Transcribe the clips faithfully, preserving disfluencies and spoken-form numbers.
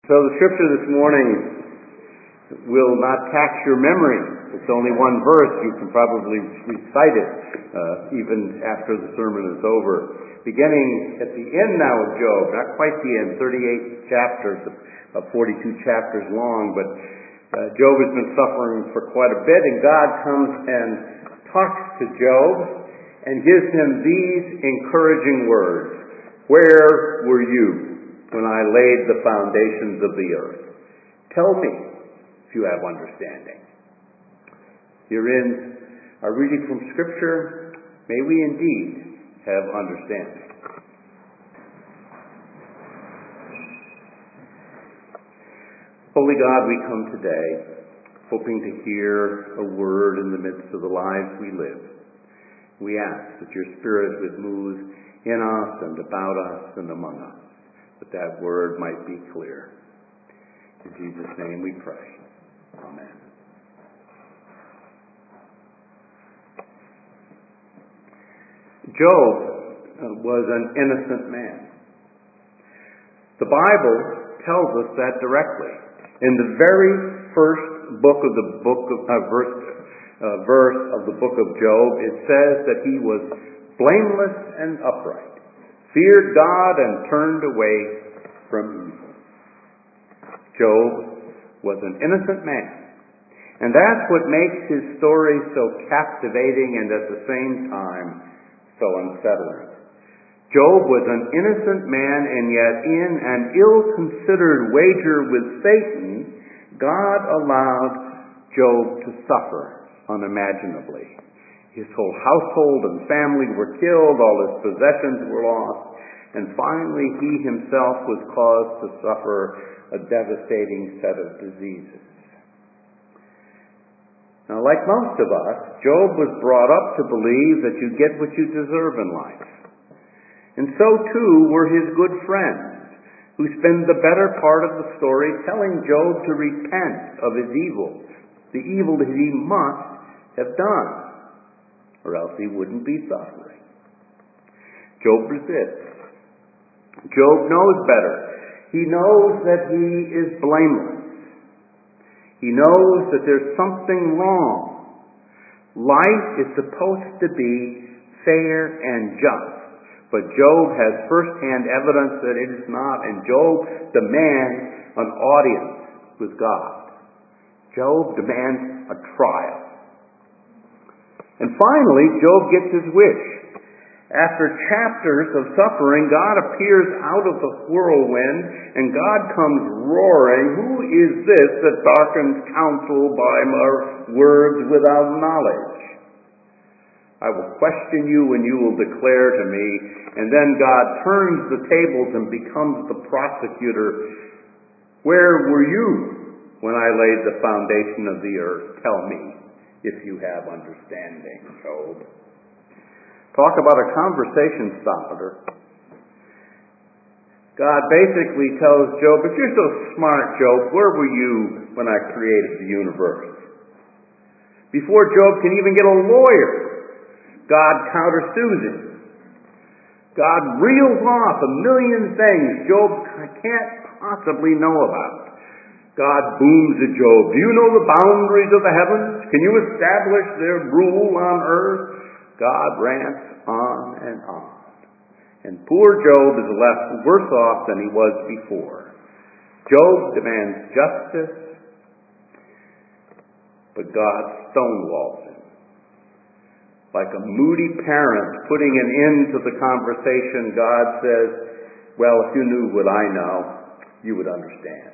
So the scripture this morning will not tax your memory. It's only one verse. You can probably recite it uh, even after the sermon is over. Beginning at the end now of Job, not quite the end, thirty-eight chapters, of forty-two chapters long, but uh, Job has been suffering for quite a bit, and God comes and talks to Job and gives him these encouraging words. Where were you when I laid the foundations of the earth? Tell me if you have understanding. Herein our reading from Scripture. May we indeed have understanding. Holy God, we come today hoping to hear a word in the midst of the lives we live. We ask that your Spirit would move in us and about us and among us, that that word might be clear. In Jesus' name we pray. Amen. Job was an innocent man. The Bible tells us that directly. In the very first book of the book of uh, verse, uh, verse of the book of Job, it says that he was blameless and upright, feared God and turned away from evil. Job was an innocent man. And that's what makes his story so captivating and at the same time so unsettling. Job was an innocent man, and yet in an ill-considered wager with Satan, God allowed Job to suffer unimaginably. His whole household and family were killed, all his possessions were lost, and finally he himself was caused to suffer a devastating set of diseases. Now, like most of us, Job was brought up to believe that you get what you deserve in life. And so, too, were his good friends, who spend the better part of the story telling Job to repent of his evil, the evil that he must have done, or else he wouldn't be suffering. Job resists. Job knows better. He knows that he is blameless. He knows that there's something wrong. Life is supposed to be fair and just. But Job has first-hand evidence that it is not, and Job demands an audience with God. Job demands a trial. And finally, Job gets his wish. After chapters of suffering, God appears out of the whirlwind, and God comes roaring, "Who is this that darkens counsel by words without knowledge? I will question you, and you will declare to me." And then God turns the tables and becomes the prosecutor. "Where were you when I laid the foundation of the earth? Tell me if you have understanding." Job. Talk about a conversation starter. God basically tells Job, if you're so smart, Job, where were you when I created the universe? Before Job can even get a lawyer, God countersues him. God reels off a million things Job can't possibly know about. God booms at Job, "Do you know the boundaries of the heavens? Can you establish their rule on earth?" God rants on and on. And poor Job is left worse off than he was before. Job demands justice, but God stonewalls him. Like a moody parent putting an end to the conversation, God says, "Well, if you knew what I know, you would understand."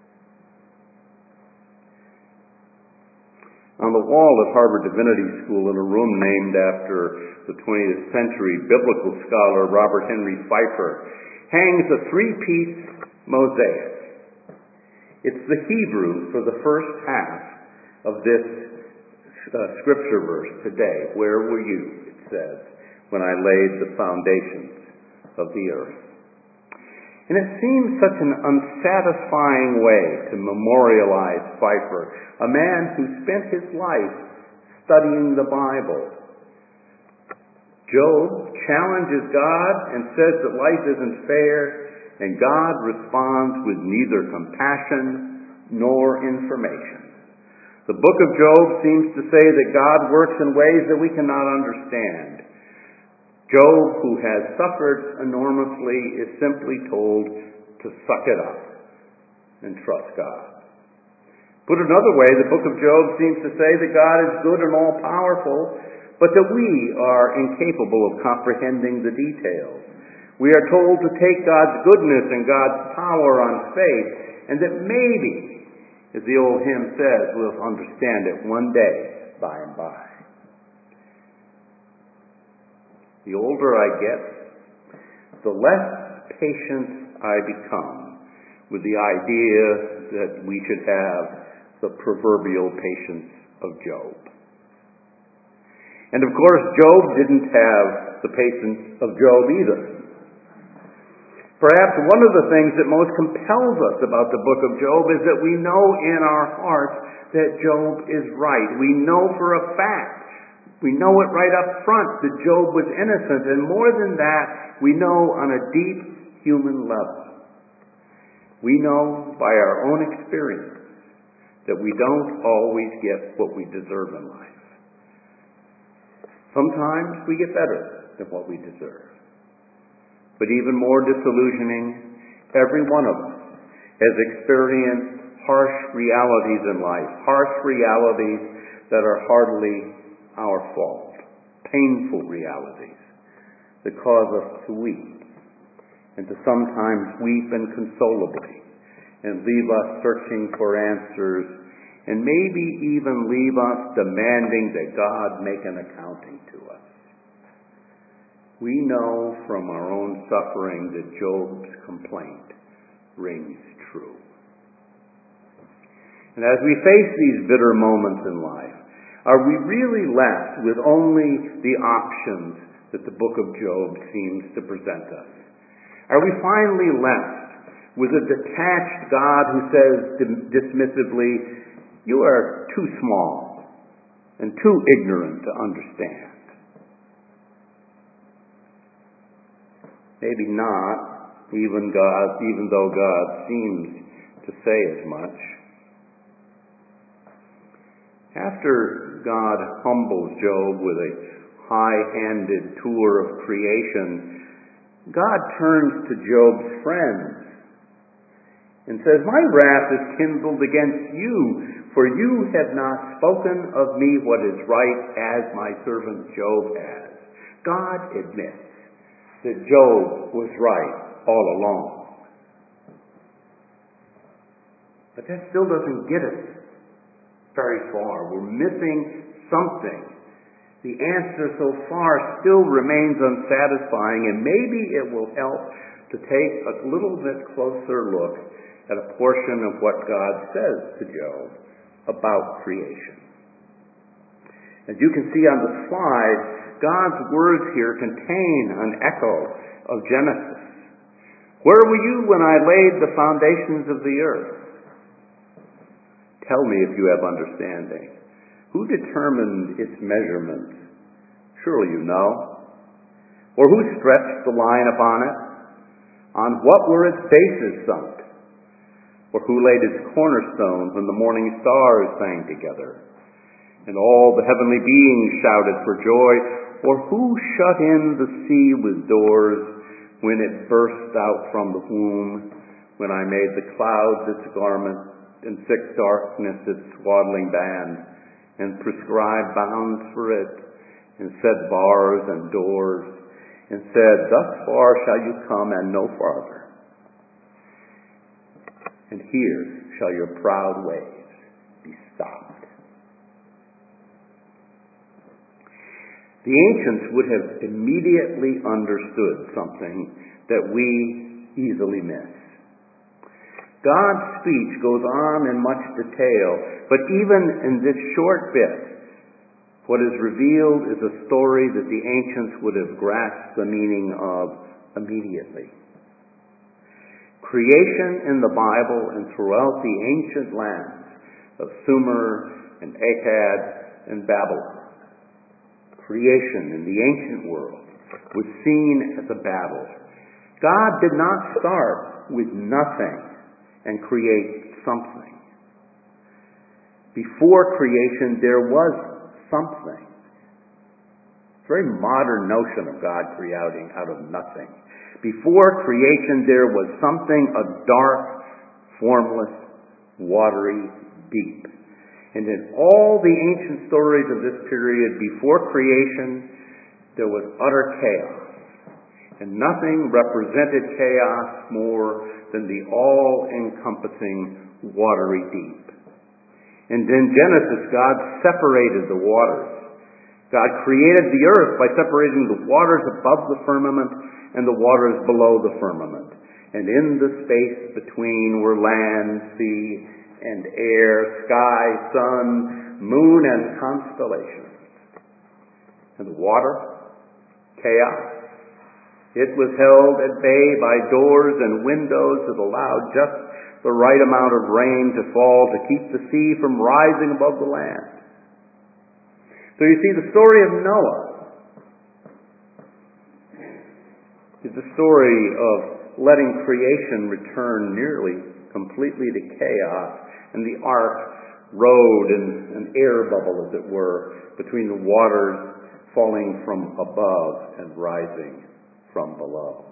On the wall at Harvard Divinity School, in a room named after the twentieth century biblical scholar Robert Henry Pfeiffer, hangs a three-piece mosaic. It's the Hebrew for the first half of this uh, scripture verse today. "Where were you," it says, "when I laid the foundations of the earth?" And it seems such an unsatisfying way to memorialize Pfeiffer, a man who spent his life studying the Bible. Job challenges God and says that life isn't fair, and God responds with neither compassion nor information. The book of Job seems to say that God works in ways that we cannot understand. Job, who has suffered enormously, is simply told to suck it up and trust God. Put another way, the book of Job seems to say that God is good and all-powerful, but that we are incapable of comprehending the details. We are told to take God's goodness and God's power on faith, and that maybe, as the old hymn says, we'll understand it one day, by and by. The older I get, the less patient I become with the idea that we should have the proverbial patience of Job. And of course, Job didn't have the patience of Job either. Perhaps one of the things that most compels us about the book of Job is that we know in our hearts that Job is right. We know for a fact, we know it right up front, that Job was innocent. And more than that, we know on a deep human level. We know by our own experience that we don't always get what we deserve in life. Sometimes we get better than what we deserve. But even more disillusioning, every one of us has experienced harsh realities in life, harsh realities that are hardly our fault, painful realities that cause us to weep, and to sometimes weep inconsolably, and leave us searching for answers, and maybe even leave us demanding that God make an accounting to us. We know from our own suffering that Job's complaint rings true. And as we face these bitter moments in life, are we really left with only the options that the book of Job seems to present us? Are we finally left with a detached God who says dismissively, "You are too small and too ignorant to understand"? Maybe not, even God, even though God seems to say as much. After God humbles Job with a high-handed tour of creation, God turns to Job's friends and says, "My wrath is kindled against you, for you have not spoken of me what is right, as my servant Job has." God admits that Job was right all along. But that still doesn't get us very far. We're missing something. The answer so far still remains unsatisfying, and maybe it will help to take a little bit closer look at a portion of what God says to Job about creation. As you can see on the slide, God's words here contain an echo of Genesis. "Where were you when I laid the foundations of the earth? Tell me if you have understanding. Who determined its measurements? Surely you know. Or who stretched the line upon it? On what were its bases sunk? Or who laid its cornerstone when the morning stars sang together, and all the heavenly beings shouted for joy? Or who shut in the sea with doors when it burst out from the womb, when I made the clouds its garment and thick darkness its swaddling band, and prescribed bounds for it, and set bars and doors, and said, 'Thus far shall you come and no farther. And here shall your proud ways be stopped.'" The ancients would have immediately understood something that we easily miss. God's speech goes on in much detail, but even in this short bit, what is revealed is a story that the ancients would have grasped the meaning of immediately. Creation in the Bible and throughout the ancient lands of Sumer and Akkad and Babylon, creation in the ancient world was seen as a battle. God did not start with nothing and create something. Before creation, there was something. It's a very modern notion of God creating out of nothing. Before creation, there was something, a dark, formless, watery deep. And in all the ancient stories of this period, before creation, there was utter chaos. And nothing represented chaos more than the all-encompassing watery deep. And in Genesis, God separated the waters. God created the earth by separating the waters above the firmament and the waters below the firmament. And in the space between were land, sea, and air, sky, sun, moon, and constellations. And the water, chaos. It was held at bay by doors and windows that allowed just the right amount of rain to fall to keep the sea from rising above the land. So you see, the story of Noah is the story of letting creation return nearly completely to chaos, and the ark rode in an air bubble, as it were, between the waters falling from above and rising from below.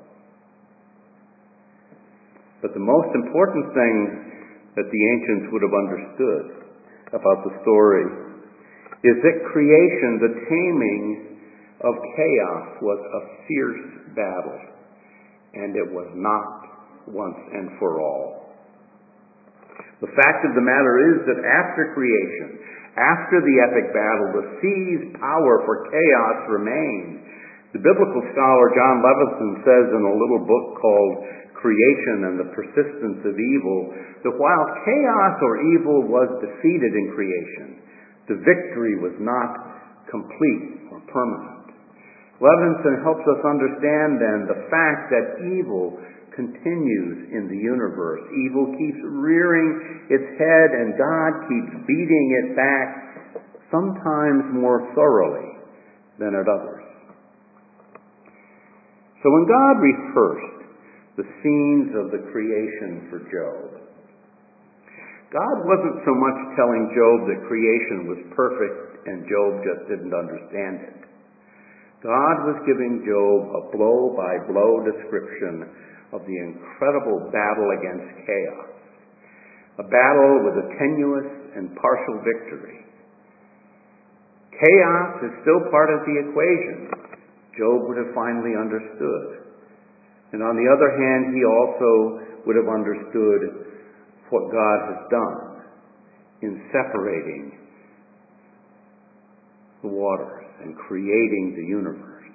But the most important thing that the ancients would have understood about the story is that creation, the taming of chaos, was a fierce battle, and it was not once and for all. The fact of the matter is that after creation, after the epic battle, the sea's power for chaos remained. The biblical scholar John Levinson says in a little book called Creation and the Persistence of Evil that while chaos or evil was defeated in creation, the victory was not complete or permanent. Levinson helps us understand then the fact that evil continues in the universe. Evil keeps rearing its head and God keeps beating it back, sometimes more thoroughly than at others. So when God rehearsed the scenes of the creation for Job, God wasn't so much telling Job that creation was perfect and Job just didn't understand it. God was giving Job a blow-by-blow description of the incredible battle against chaos, a battle with a tenuous and partial victory. Chaos is still part of the equation. Job would have finally understood. And on the other hand, he also would have understood what God has done in separating the waters and creating the universe.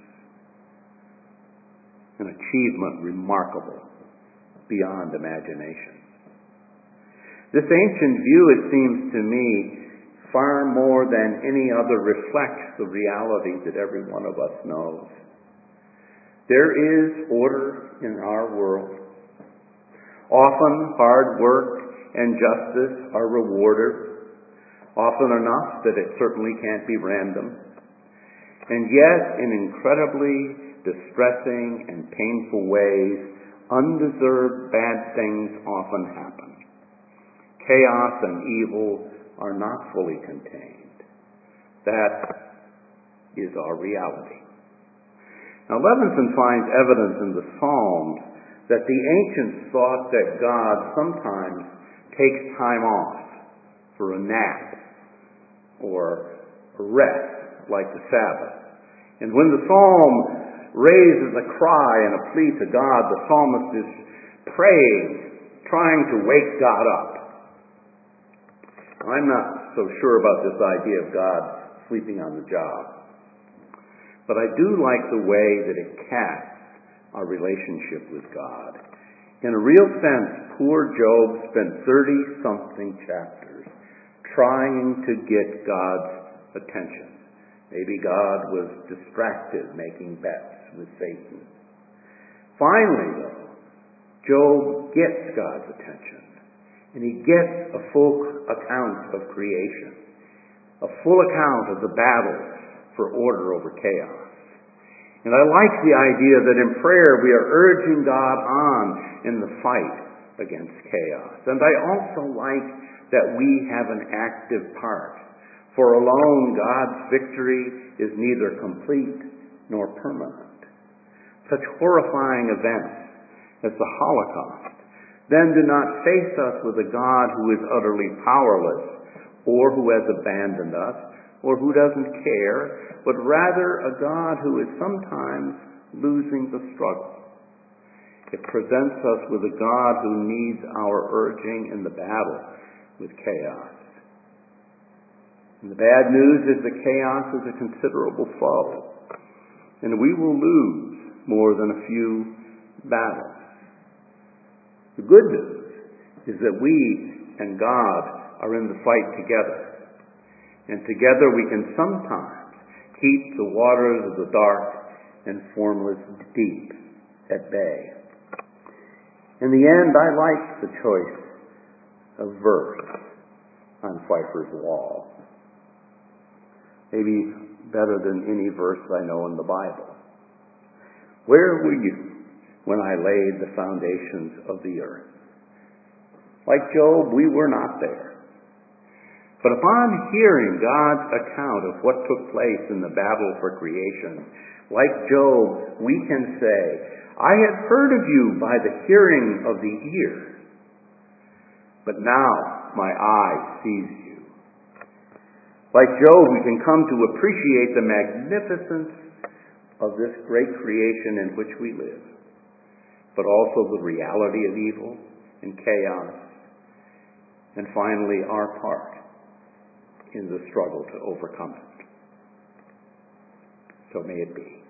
An achievement remarkable beyond imagination. This ancient view, it seems to me, far more than any other reflects the reality that every one of us knows. There is order in our world. Often hard work and justice are rewarded, often enough that it certainly can't be random. And yet, in incredibly distressing and painful ways, undeserved bad things often happen. Chaos and evil are not fully contained. That is our reality. Now, Levinson finds evidence in the Psalms that the ancients thought that God sometimes takes time off for a nap or a rest, like the Sabbath. And when the psalm raises a cry and a plea to God, the psalmist is praying, trying to wake God up. I'm not so sure about this idea of God sleeping on the job. But I do like the way that it casts our relationship with God. In a real sense, poor Job spent thirty-something chapters trying to get God's attention. Maybe God was distracted making bets with Satan. Finally, though, Job gets God's attention. And he gets a full account of creation, a full account of the battle for order over chaos. And I like the idea that in prayer we are urging God on in the fight against chaos. And I also like that we have an active part. For alone God's victory is neither complete nor permanent. Such horrifying events as the Holocaust then do not face us with a God who is utterly powerless, or who has abandoned us, or who doesn't care, but rather a God who is sometimes losing the struggle. It presents us with a God who needs our urging in the battle with chaos. And the bad news is that chaos is a considerable foe, and we will lose more than a few battles. The good news is that we and God are in the fight together, and together we can sometimes keep the waters of the dark and formless deep at bay. In the end, I like the choice of verse on Pfeiffer's wall. Maybe better than any verse I know in the Bible. Where were you when I laid the foundations of the earth? Like Job, we were not there. But upon hearing God's account of what took place in the battle for creation, like Job, we can say, I had heard of you by the hearing of the ear, but now my eye sees you. Like Job, we can come to appreciate the magnificence of this great creation in which we live, but also the reality of evil and chaos, and finally our part in the struggle to overcome it. So may it be.